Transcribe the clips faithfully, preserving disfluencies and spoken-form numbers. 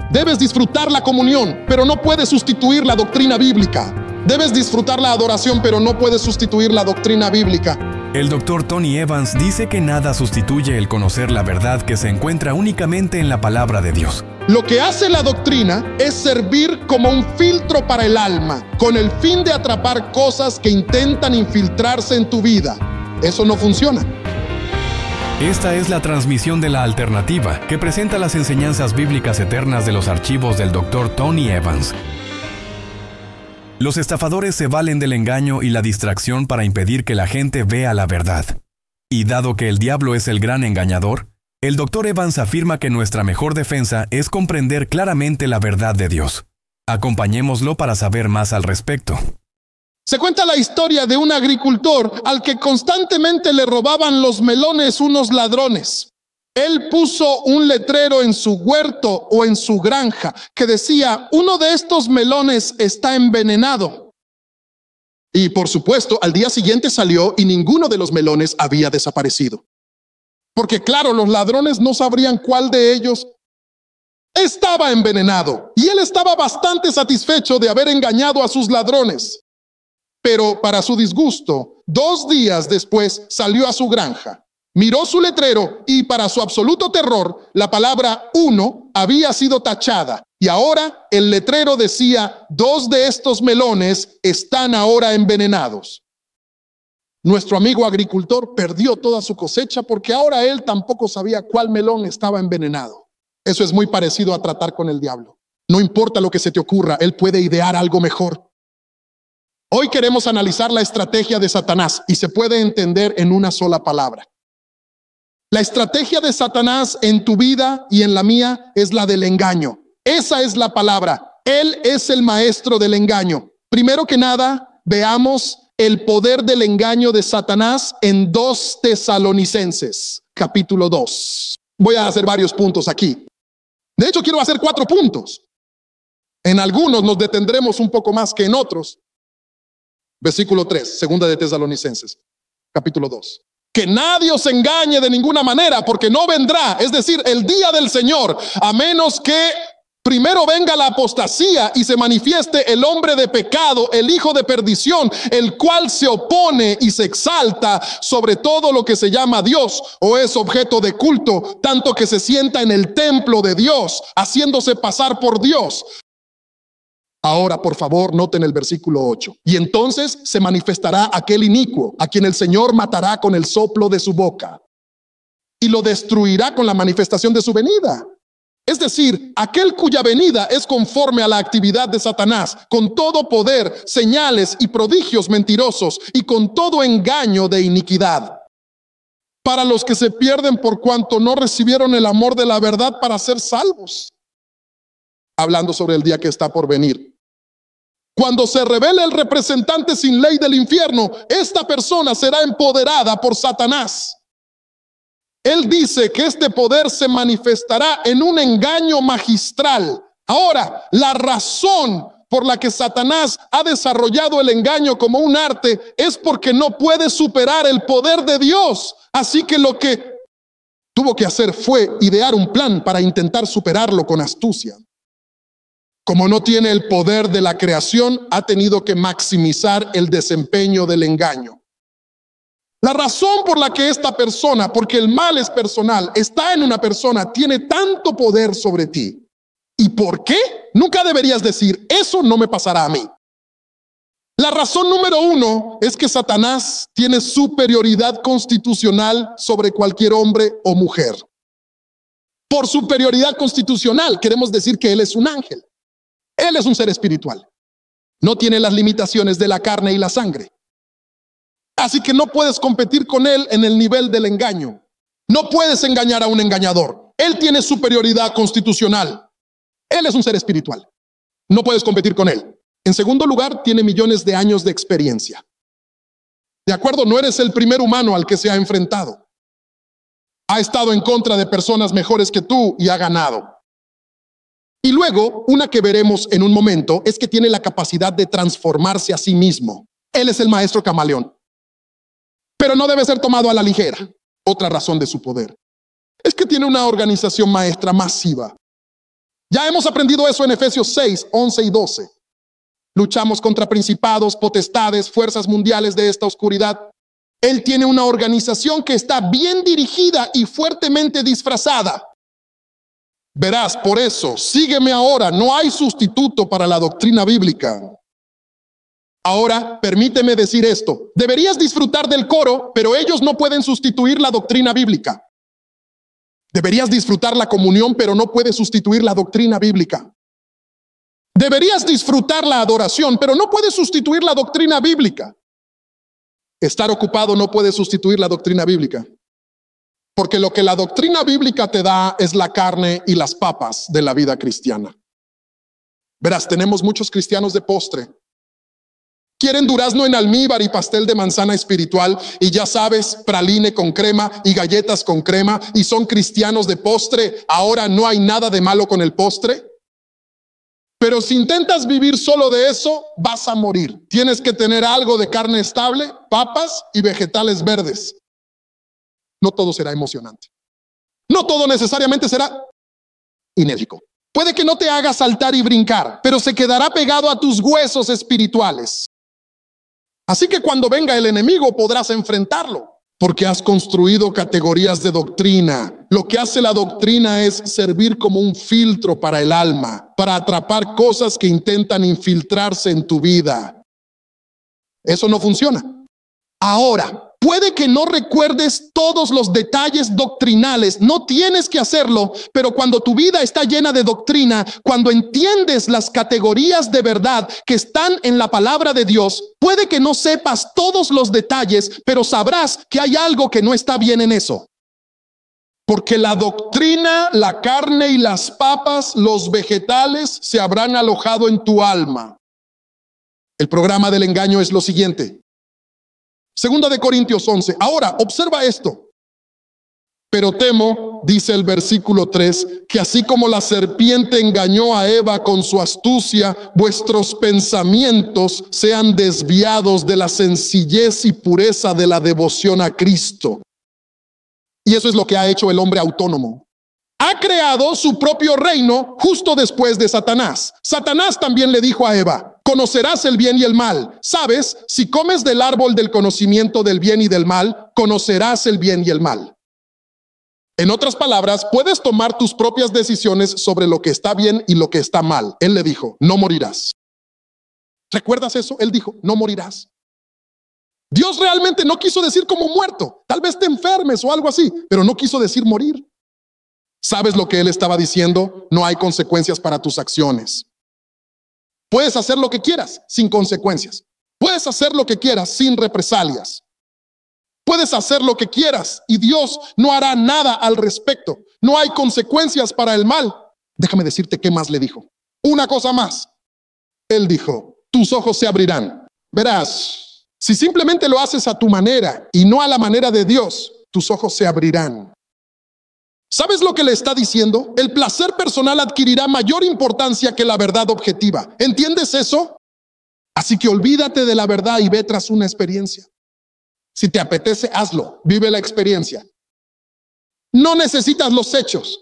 Debes disfrutar la comunión, pero no puedes sustituir la doctrina bíblica. Debes disfrutar la adoración, pero no puedes sustituir la doctrina bíblica. El doctor Tony Evans dice que nada sustituye el conocer la verdad que se encuentra únicamente en la palabra de Dios. Lo que hace la doctrina es servir como un filtro para el alma, con el fin de atrapar cosas que intentan infiltrarse en tu vida. Eso no funciona. Esta es la transmisión de La Alternativa, que presenta las enseñanzas bíblicas eternas de los archivos del doctor Tony Evans. Los estafadores se valen del engaño y la distracción para impedir que la gente vea la verdad. Y dado que el diablo es el gran engañador, el doctor Evans afirma que nuestra mejor defensa es comprender claramente la verdad de Dios. Acompañémoslo para saber más al respecto. Se cuenta la historia de un agricultor al que constantemente le robaban los melones unos ladrones. Él puso un letrero en su huerto o en su granja que decía: uno de estos melones está envenenado. Y por supuesto, al día siguiente salió y ninguno de los melones había desaparecido. Porque claro, los ladrones no sabrían cuál de ellos estaba envenenado. Y él estaba bastante satisfecho de haber engañado a sus ladrones. Pero para su disgusto, dos días después salió a su granja, miró su letrero y para su absoluto terror, la palabra uno había sido tachada y ahora el letrero decía: dos de estos melones están ahora envenenados. Nuestro amigo agricultor perdió toda su cosecha porque ahora él tampoco sabía cuál melón estaba envenenado. Eso es muy parecido a tratar con el diablo. No importa lo que se te ocurra, él puede idear algo mejor. Hoy queremos analizar la estrategia de Satanás y se puede entender en una sola palabra. La estrategia de Satanás en tu vida y en la mía es la del engaño. Esa es la palabra. Él es el maestro del engaño. Primero que nada, veamos el poder del engaño de Satanás en dos Tesalonicenses, capítulo dos. Voy a hacer varios puntos aquí. De hecho, quiero hacer cuatro puntos. En algunos nos detendremos un poco más que en otros. Versículo tres, segunda de Tesalonicenses, capítulo dos. Que nadie os engañe de ninguna manera, porque no vendrá, es decir, el día del Señor, a menos que primero venga la apostasía y se manifieste el hombre de pecado, el hijo de perdición, el cual se opone y se exalta sobre todo lo que se llama Dios o es objeto de culto, tanto que se sienta en el templo de Dios, haciéndose pasar por Dios. Ahora, por favor, noten el versículo ocho. Y entonces se manifestará aquel inicuo, a quien el Señor matará con el soplo de su boca, y lo destruirá con la manifestación de su venida. Es decir, aquel cuya venida es conforme a la actividad de Satanás, con todo poder, señales y prodigios mentirosos, y con todo engaño de iniquidad. Para los que se pierden por cuanto no recibieron el amor de la verdad para ser salvos. Hablando sobre el día que está por venir. Cuando se revele el representante sin ley del infierno, esta persona será empoderada por Satanás. Él dice que este poder se manifestará en un engaño magistral. Ahora, la razón por la que Satanás ha desarrollado el engaño como un arte es porque no puede superar el poder de Dios. Así que lo que tuvo que hacer fue idear un plan para intentar superarlo con astucia. Como no tiene el poder de la creación, ha tenido que maximizar el desempeño del engaño. La razón por la que esta persona, porque el mal es personal, está en una persona, tiene tanto poder sobre ti. ¿Y por qué? Nunca deberías decir, eso no me pasará a mí. La razón número uno es que Satanás tiene superioridad constitucional sobre cualquier hombre o mujer. Por superioridad constitucional queremos decir que él es un ángel. Él es un ser espiritual. No tiene las limitaciones de la carne y la sangre. Así que no puedes competir con él en el nivel del engaño. No puedes engañar a un engañador. Él tiene superioridad constitucional. Él es un ser espiritual. No puedes competir con él. En segundo lugar, tiene millones de años de experiencia. ¿De acuerdo? No eres el primer humano al que se ha enfrentado. Ha estado en contra de personas mejores que tú y ha ganado. Y luego, una que veremos en un momento, es que tiene la capacidad de transformarse a sí mismo. Él es el maestro camaleón. Pero no debe ser tomado a la ligera. Otra razón de su poder es que tiene una organización maestra masiva. Ya hemos aprendido eso en Efesios seis, once y doce. Luchamos contra principados, potestades, fuerzas mundiales de esta oscuridad. Él tiene una organización que está bien dirigida y fuertemente disfrazada. Verás, por eso, sígueme ahora. No hay sustituto para la doctrina bíblica. Ahora, permíteme decir esto. Deberías disfrutar del coro, pero ellos no pueden sustituir la doctrina bíblica. Deberías disfrutar la comunión, pero no puede sustituir la doctrina bíblica. Deberías disfrutar la adoración, pero no puede sustituir la doctrina bíblica. Estar ocupado no puede sustituir la doctrina bíblica. Porque lo que la doctrina bíblica te da es la carne y las papas de la vida cristiana. Verás, tenemos muchos cristianos de postre. Quieren durazno en almíbar y pastel de manzana espiritual y ya sabes, praline con crema y galletas con crema y son cristianos de postre. Ahora no hay nada de malo con el postre. Pero si intentas vivir solo de eso, vas a morir. Tienes que tener algo de carne estable, papas y vegetales verdes. No todo será emocionante. No todo necesariamente será enérgico. Puede que no te haga saltar y brincar, pero se quedará pegado a tus huesos espirituales. Así que cuando venga el enemigo podrás enfrentarlo, porque has construido categorías de doctrina. Lo que hace la doctrina es servir como un filtro para el alma, para atrapar cosas que intentan infiltrarse en tu vida. Eso no funciona. Ahora, puede que no recuerdes todos los detalles doctrinales, no tienes que hacerlo, pero cuando tu vida está llena de doctrina, cuando entiendes las categorías de verdad que están en la palabra de Dios, puede que no sepas todos los detalles, pero sabrás que hay algo que no está bien en eso. Porque la doctrina, la carne y las papas, los vegetales, se habrán alojado en tu alma. El programa del engaño es lo siguiente. Segunda de Corintios once. Ahora, observa esto. Pero temo, dice el versículo tres, que así como la serpiente engañó a Eva con su astucia, vuestros pensamientos sean desviados de la sencillez y pureza de la devoción a Cristo. Y eso es lo que ha hecho el hombre autónomo. Ha creado su propio reino justo después de Satanás. Satanás también le dijo a Eva, conocerás el bien y el mal. Sabes, si comes del árbol del conocimiento del bien y del mal, conocerás el bien y el mal. En otras palabras, puedes tomar tus propias decisiones sobre lo que está bien y lo que está mal. Él le dijo, no morirás. ¿Recuerdas eso? Él dijo, no morirás. Dios realmente no quiso decir como muerto. Tal vez te enfermes o algo así, pero no quiso decir morir. ¿Sabes lo que él estaba diciendo? No hay consecuencias para tus acciones. Puedes hacer lo que quieras sin consecuencias. Puedes hacer lo que quieras sin represalias. Puedes hacer lo que quieras y Dios no hará nada al respecto. No hay consecuencias para el mal. Déjame decirte qué más le dijo. Una cosa más. Él dijo, tus ojos se abrirán. Verás, si simplemente lo haces a tu manera y no a la manera de Dios, tus ojos se abrirán. ¿Sabes lo que le está diciendo? El placer personal adquirirá mayor importancia que la verdad objetiva. ¿Entiendes eso? Así que olvídate de la verdad y ve tras una experiencia. Si te apetece, hazlo. Vive la experiencia. No necesitas los hechos.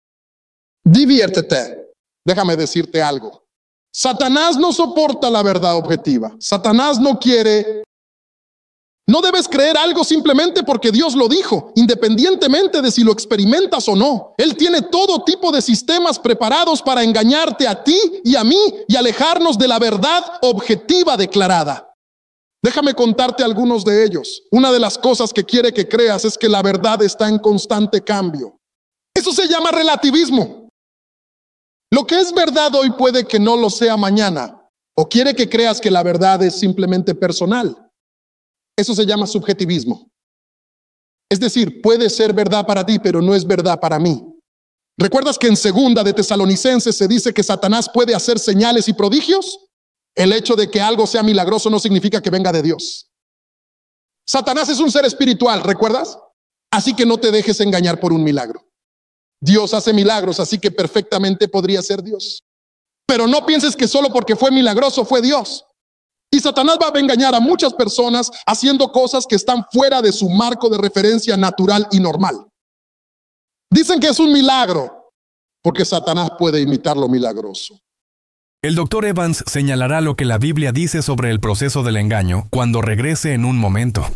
Diviértete. Déjame decirte algo. Satanás no soporta la verdad objetiva. Satanás no quiere. No debes creer algo simplemente porque Dios lo dijo, independientemente de si lo experimentas o no. Él tiene todo tipo de sistemas preparados para engañarte a ti y a mí y alejarnos de la verdad objetiva declarada. Déjame contarte algunos de ellos. Una de las cosas que quiere que creas es que la verdad está en constante cambio. Eso se llama relativismo. Lo que es verdad hoy puede que no lo sea mañana. O quiere que creas que la verdad es simplemente personal. Eso se llama subjetivismo. Es decir, puede ser verdad para ti, pero no es verdad para mí. ¿Recuerdas que en segunda de Tesalonicenses se dice que Satanás puede hacer señales y prodigios? El hecho de que algo sea milagroso no significa que venga de Dios. Satanás es un ser espiritual, ¿recuerdas? Así que no te dejes engañar por un milagro. Dios hace milagros, así que perfectamente podría ser Dios. Pero no pienses que solo porque fue milagroso fue Dios. Y Satanás va a engañar a muchas personas haciendo cosas que están fuera de su marco de referencia natural y normal. Dicen que es un milagro. porque Satanás puede imitar lo milagroso. El doctor Evans señalará lo que la Biblia dice sobre el proceso del engaño cuando regrese en un momento.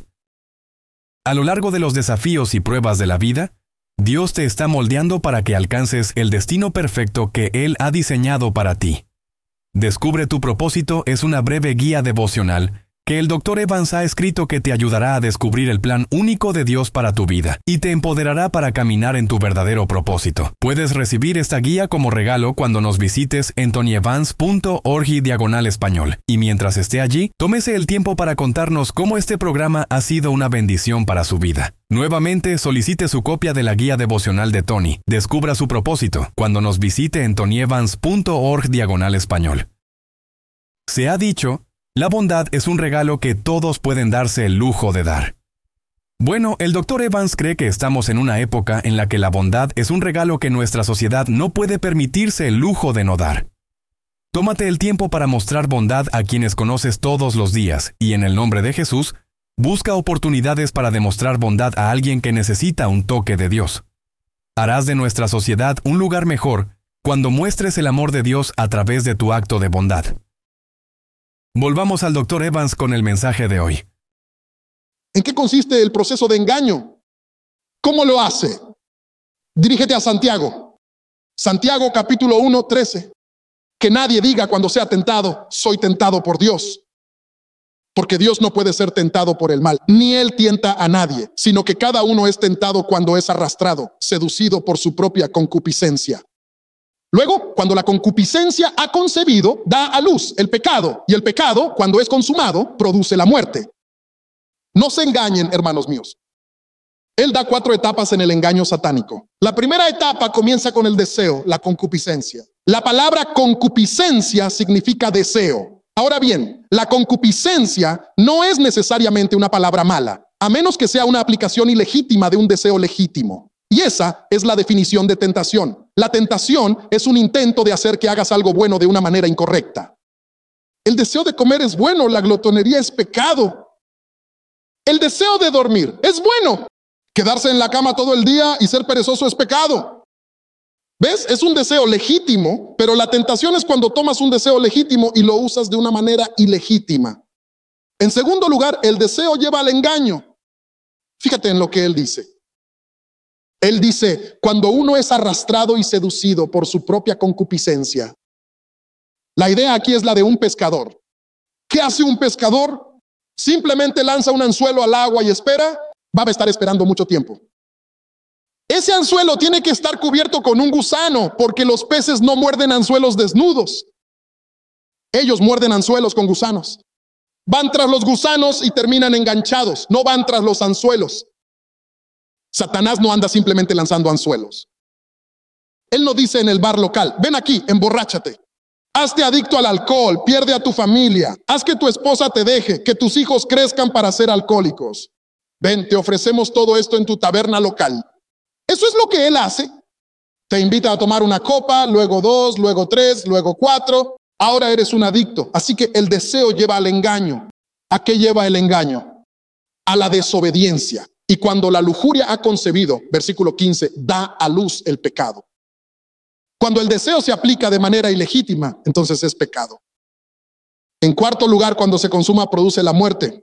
A lo largo de los desafíos y pruebas de la vida, Dios te está moldeando para que alcances el destino perfecto que Él ha diseñado para ti. Descubre tu propósito es una breve guía devocional que el doctor Evans ha escrito que te ayudará a descubrir el plan único de Dios para tu vida y te empoderará para caminar en tu verdadero propósito. Puedes recibir esta guía como regalo cuando nos visites en tonyevans punto org diagonal español. Y mientras esté allí, tómese el tiempo para contarnos cómo este programa ha sido una bendición para su vida. Nuevamente, solicite su copia de la guía devocional de Tony. Descubra su propósito cuando nos visite en tonyevans punto org diagonal español. Se ha dicho, la bondad es un regalo que todos pueden darse el lujo de dar. Bueno, el doctor Evans cree que estamos en una época en la que la bondad es un regalo que nuestra sociedad no puede permitirse el lujo de no dar. Tómate el tiempo para mostrar bondad a quienes conoces todos los días y en el nombre de Jesús, busca oportunidades para demostrar bondad a alguien que necesita un toque de Dios. Harás de nuestra sociedad un lugar mejor cuando muestres el amor de Dios a través de tu acto de bondad. Volvamos al doctor Evans con el mensaje de hoy. ¿En qué consiste el proceso de engaño? ¿Cómo lo hace? Dirígete a Santiago. Santiago capítulo uno, trece. Que nadie diga cuando sea tentado, soy tentado por Dios. Porque Dios no puede ser tentado por el mal, ni Él tienta a nadie, sino que cada uno es tentado cuando es arrastrado, seducido por su propia concupiscencia. Luego, cuando la concupiscencia ha concebido, da a luz el pecado, y el pecado, cuando es consumado, produce la muerte. No se engañen, hermanos míos. Él da cuatro etapas en el engaño satánico. La primera etapa comienza con el deseo, la concupiscencia. La palabra concupiscencia significa deseo. Ahora bien, la concupiscencia no es necesariamente una palabra mala, a menos que sea una aplicación ilegítima de un deseo legítimo. Y esa es la definición de tentación. La tentación es un intento de hacer que hagas algo bueno de una manera incorrecta. El deseo de comer es bueno, la glotonería es pecado. El deseo de dormir es bueno. Quedarse en la cama todo el día y ser perezoso es pecado. ¿Ves? Es un deseo legítimo, pero la tentación es cuando tomas un deseo legítimo y lo usas de una manera ilegítima. En segundo lugar, el deseo lleva al engaño. Fíjate en lo que él dice. Él dice, cuando uno es arrastrado y seducido por su propia concupiscencia. La idea aquí es la de un pescador. ¿Qué hace un pescador? Simplemente lanza un anzuelo al agua y espera. Va a estar esperando mucho tiempo. Ese anzuelo tiene que estar cubierto con un gusano, porque los peces no muerden anzuelos desnudos. Ellos muerden anzuelos con gusanos. Van tras los gusanos y terminan enganchados. No van tras los anzuelos. Satanás no anda simplemente lanzando anzuelos. Él no dice en el bar local, ven aquí, emborráchate. Hazte adicto al alcohol, pierde a tu familia. Haz que tu esposa te deje, que tus hijos crezcan para ser alcohólicos. Ven, te ofrecemos todo esto en tu taberna local. Eso es lo que él hace. Te invita a tomar una copa, luego dos, luego tres, luego cuatro. Ahora eres un adicto. Así que el deseo lleva al engaño. ¿A qué lleva el engaño? A la desobediencia. Y cuando la lujuria ha concebido, versículo quince, da a luz el pecado. Cuando el deseo se aplica de manera ilegítima, entonces es pecado. En cuarto lugar, cuando se consuma, produce la muerte.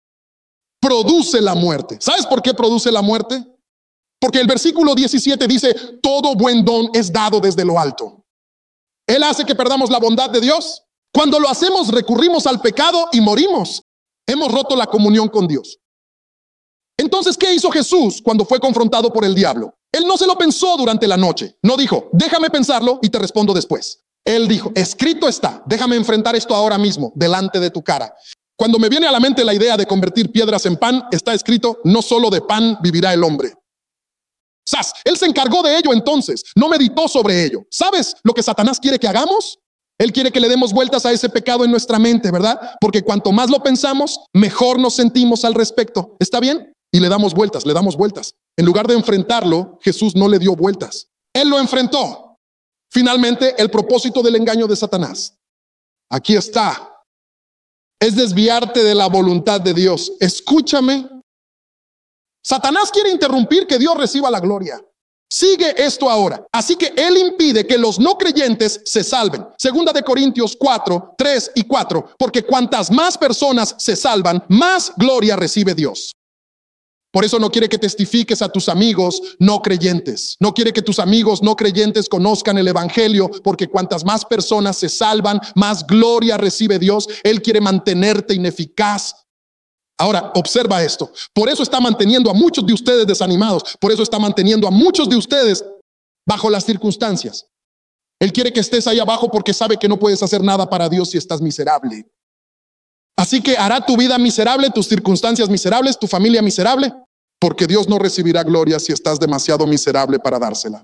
Produce la muerte. ¿Sabes por qué produce la muerte? Porque el versículo diecisiete dice, todo buen don es dado desde lo alto. Él hace que perdamos la bondad de Dios. Cuando lo hacemos, recurrimos al pecado y morimos. Hemos roto la comunión con Dios. Entonces, ¿qué hizo Jesús cuando fue confrontado por el diablo? Él no se lo pensó durante la noche. No dijo, déjame pensarlo y te respondo después. Él dijo, escrito está, déjame enfrentar esto ahora mismo, delante de tu cara. Cuando me viene a la mente la idea de convertir piedras en pan, está escrito, no solo de pan vivirá el hombre. ¡Sas! Él se encargó de ello entonces, no meditó sobre ello. ¿Sabes lo que Satanás quiere que hagamos? Él quiere que le demos vueltas a ese pecado en nuestra mente, ¿verdad? Porque cuanto más lo pensamos, mejor nos sentimos al respecto. ¿Está bien? Y le damos vueltas, le damos vueltas. En lugar de enfrentarlo, Jesús no le dio vueltas. Él lo enfrentó. Finalmente, el propósito del engaño de Satanás. Aquí está. Es desviarte de la voluntad de Dios. Escúchame. Satanás quiere interrumpir que Dios reciba la gloria. Sigue esto ahora. Así que Él impide que los no creyentes se salven. Segunda de Corintios cuatro, tres y cuatro. Porque cuantas más personas se salvan, más gloria recibe Dios. Por eso no quiere que testifiques a tus amigos no creyentes. No quiere que tus amigos no creyentes conozcan el evangelio, porque cuantas más personas se salvan, más gloria recibe Dios. Él quiere mantenerte ineficaz. Ahora, observa esto. Por eso está manteniendo a muchos de ustedes desanimados. Por eso está manteniendo a muchos de ustedes bajo las circunstancias. Él quiere que estés ahí abajo porque sabe que no puedes hacer nada para Dios si estás miserable. Así que hará tu vida miserable, tus circunstancias miserables, tu familia miserable, porque Dios no recibirá gloria si estás demasiado miserable para dársela.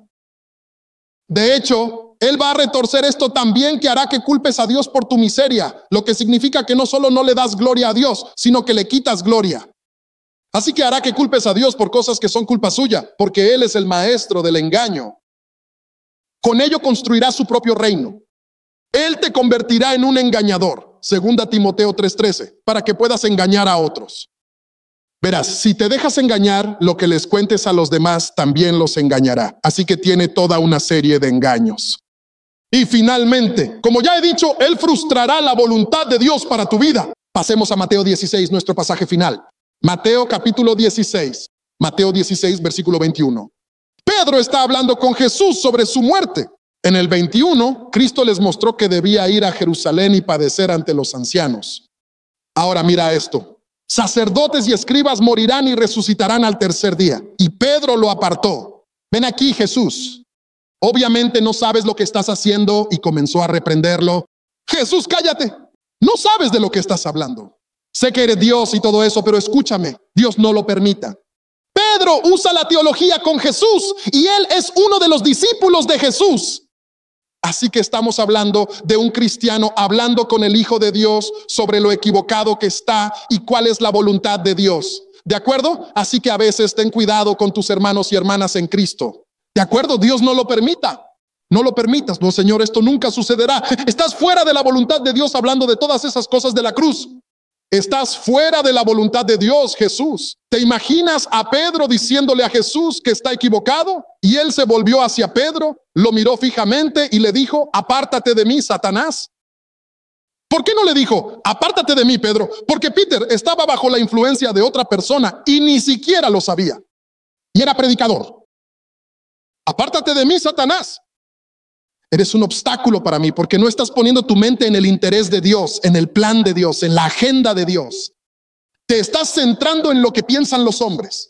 De hecho, Él va a retorcer esto también, que hará que culpes a Dios por tu miseria, lo que significa que no solo no le das gloria a Dios, sino que le quitas gloria. Así que hará que culpes a Dios por cosas que son culpa suya, porque Él es el maestro del engaño. Con ello construirá su propio reino. Él te convertirá en un engañador. Segunda Timoteo tres trece, para que puedas engañar a otros. Verás, si te dejas engañar, lo que les cuentes a los demás también los engañará. Así que tiene toda una serie de engaños. Y finalmente, como ya he dicho, Él frustrará la voluntad de Dios para tu vida. Pasemos a Mateo dieciséis, nuestro pasaje final. Mateo capítulo dieciséis. Mateo dieciséis, versículo veintiuno. Pedro está hablando con Jesús sobre su muerte. En el veintiuno, Cristo les mostró que debía ir a Jerusalén y padecer ante los ancianos. Ahora mira esto. Sacerdotes y escribas morirán y resucitarán al tercer día. Y Pedro lo apartó. Ven aquí, Jesús. Obviamente no sabes lo que estás haciendo, y comenzó a reprenderlo. Jesús, cállate. No sabes de lo que estás hablando. Sé que eres Dios y todo eso, pero escúchame. Dios no lo permita. Pedro usa la teología con Jesús y él es uno de los discípulos de Jesús. Así que estamos hablando de un cristiano hablando con el Hijo de Dios sobre lo equivocado que está y cuál es la voluntad de Dios. ¿De acuerdo? Así que a veces ten cuidado con tus hermanos y hermanas en Cristo. ¿De acuerdo? Dios no lo permita. No lo permitas. No, Señor, esto nunca sucederá. Estás fuera de la voluntad de Dios hablando de todas esas cosas de la cruz. Estás fuera de la voluntad de Dios, Jesús. ¿Te imaginas a Pedro diciéndole a Jesús que está equivocado? Y él se volvió hacia Pedro, lo miró fijamente y le dijo, apártate de mí, Satanás. ¿Por qué no le dijo, apártate de mí, Pedro? Porque Peter estaba bajo la influencia de otra persona y ni siquiera lo sabía. Y era predicador. Apártate de mí, Satanás. Eres un obstáculo para mí porque no estás poniendo tu mente en el interés de Dios, en el plan de Dios, en la agenda de Dios. Te estás centrando en lo que piensan los hombres.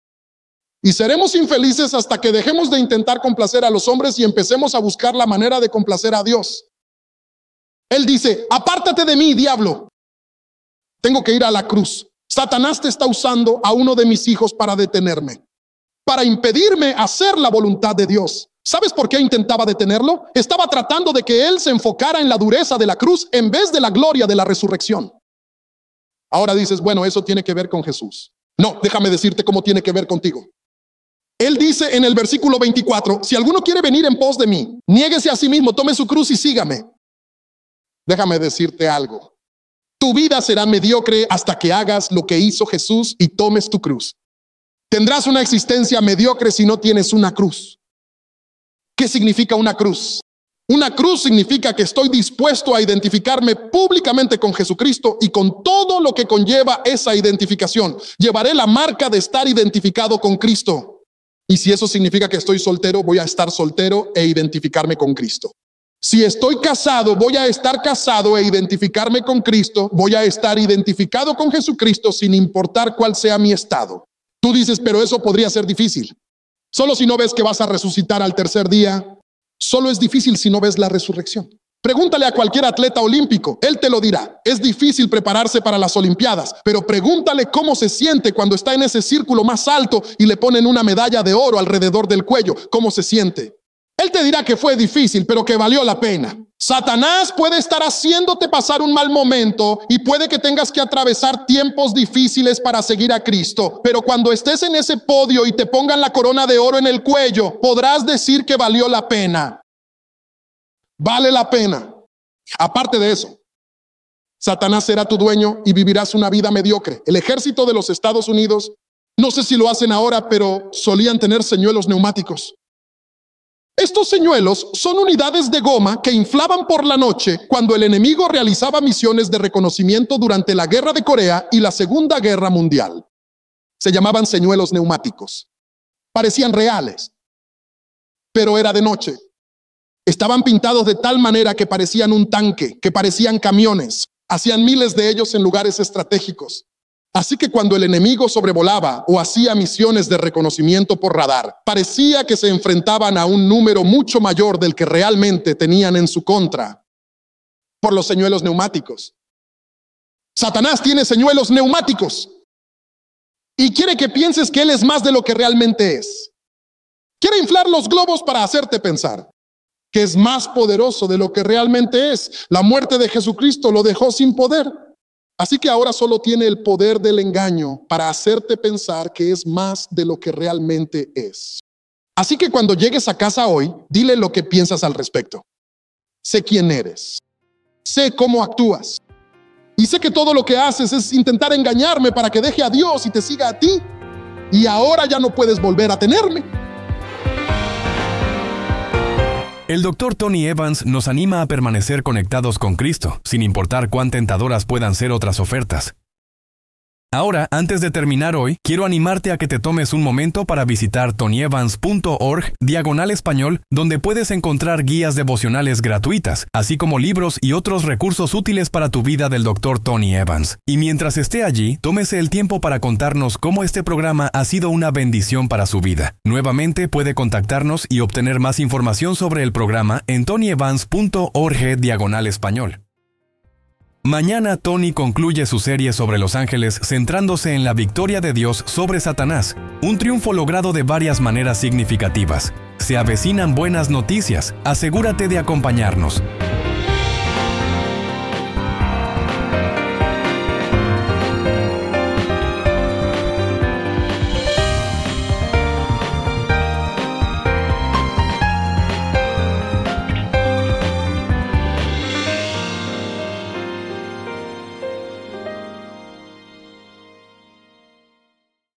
Y seremos infelices hasta que dejemos de intentar complacer a los hombres y empecemos a buscar la manera de complacer a Dios. Él dice, apártate de mí, diablo. Tengo que ir a la cruz. Satanás te está usando a uno de mis hijos para detenerme, para impedirme hacer la voluntad de Dios. ¿Sabes por qué intentaba detenerlo? Estaba tratando de que él se enfocara en la dureza de la cruz en vez de la gloria de la resurrección. Ahora dices, bueno, eso tiene que ver con Jesús. No, déjame decirte cómo tiene que ver contigo. Él dice en el versículo veinticuatro, si alguno quiere venir en pos de mí, niéguese a sí mismo, tome su cruz y sígame. Déjame decirte algo. Tu vida será mediocre hasta que hagas lo que hizo Jesús y tomes tu cruz. Tendrás una existencia mediocre si no tienes una cruz. ¿Qué significa una cruz? Una cruz significa que estoy dispuesto a identificarme públicamente con Jesucristo y con todo lo que conlleva esa identificación. Llevaré la marca de estar identificado con Cristo. Y si eso significa que estoy soltero, voy a estar soltero e identificarme con Cristo. Si estoy casado, voy a estar casado e identificarme con Cristo. Voy a estar identificado con Jesucristo sin importar cuál sea mi estado. Tú dices, pero eso podría ser difícil. Solo si no ves que vas a resucitar al tercer día. Solo es difícil si no ves la resurrección. Pregúntale a cualquier atleta olímpico, él te lo dirá. Es difícil prepararse para las Olimpiadas, pero pregúntale cómo se siente cuando está en ese círculo más alto y le ponen una medalla de oro alrededor del cuello. ¿Cómo se siente? Él te dirá que fue difícil, pero que valió la pena. Satanás puede estar haciéndote pasar un mal momento y puede que tengas que atravesar tiempos difíciles para seguir a Cristo. Pero cuando estés en ese podio y te pongan la corona de oro en el cuello, podrás decir que valió la pena. Vale la pena. Aparte de eso, Satanás será tu dueño y vivirás una vida mediocre. El ejército de los Estados Unidos, no sé si lo hacen ahora, pero solían tener señuelos neumáticos. Estos señuelos son unidades de goma que inflaban por la noche cuando el enemigo realizaba misiones de reconocimiento durante la Guerra de Corea y la Segunda Guerra Mundial. Se llamaban señuelos neumáticos. Parecían reales, pero era de noche. Estaban pintados de tal manera que parecían un tanque, que parecían camiones. Hacían miles de ellos en lugares estratégicos. Así que cuando el enemigo sobrevolaba o hacía misiones de reconocimiento por radar, parecía que se enfrentaban a un número mucho mayor del que realmente tenían en su contra por los señuelos neumáticos. Satanás tiene señuelos neumáticos y quiere que pienses que él es más de lo que realmente es. Quiere inflar los globos para hacerte pensar que es más poderoso de lo que realmente es. La muerte de Jesucristo lo dejó sin poder. Así que ahora solo tiene el poder del engaño para hacerte pensar que es más de lo que realmente es. Así que cuando llegues a casa hoy, dile lo que piensas al respecto. Sé quién eres. Sé cómo actúas. Y sé que todo lo que haces es intentar engañarme para que deje a Dios y te siga a ti. Y ahora ya no puedes volver a tenerme. El doctor Tony Evans nos anima a permanecer conectados con Cristo, sin importar cuán tentadoras puedan ser otras ofertas. Ahora, antes de terminar hoy, quiero animarte a que te tomes un momento para visitar tonyevans punto org diagonal español, donde puedes encontrar guías devocionales gratuitas, así como libros y otros recursos útiles para tu vida del doctor Tony Evans. Y mientras esté allí, tómese el tiempo para contarnos cómo este programa ha sido una bendición para su vida. Nuevamente puede contactarnos y obtener más información sobre el programa en tonyevans punto org diagonal español. Mañana Tony concluye su serie sobre los ángeles centrándose en la victoria de Dios sobre Satanás, un triunfo logrado de varias maneras significativas. Se avecinan buenas noticias, asegúrate de acompañarnos.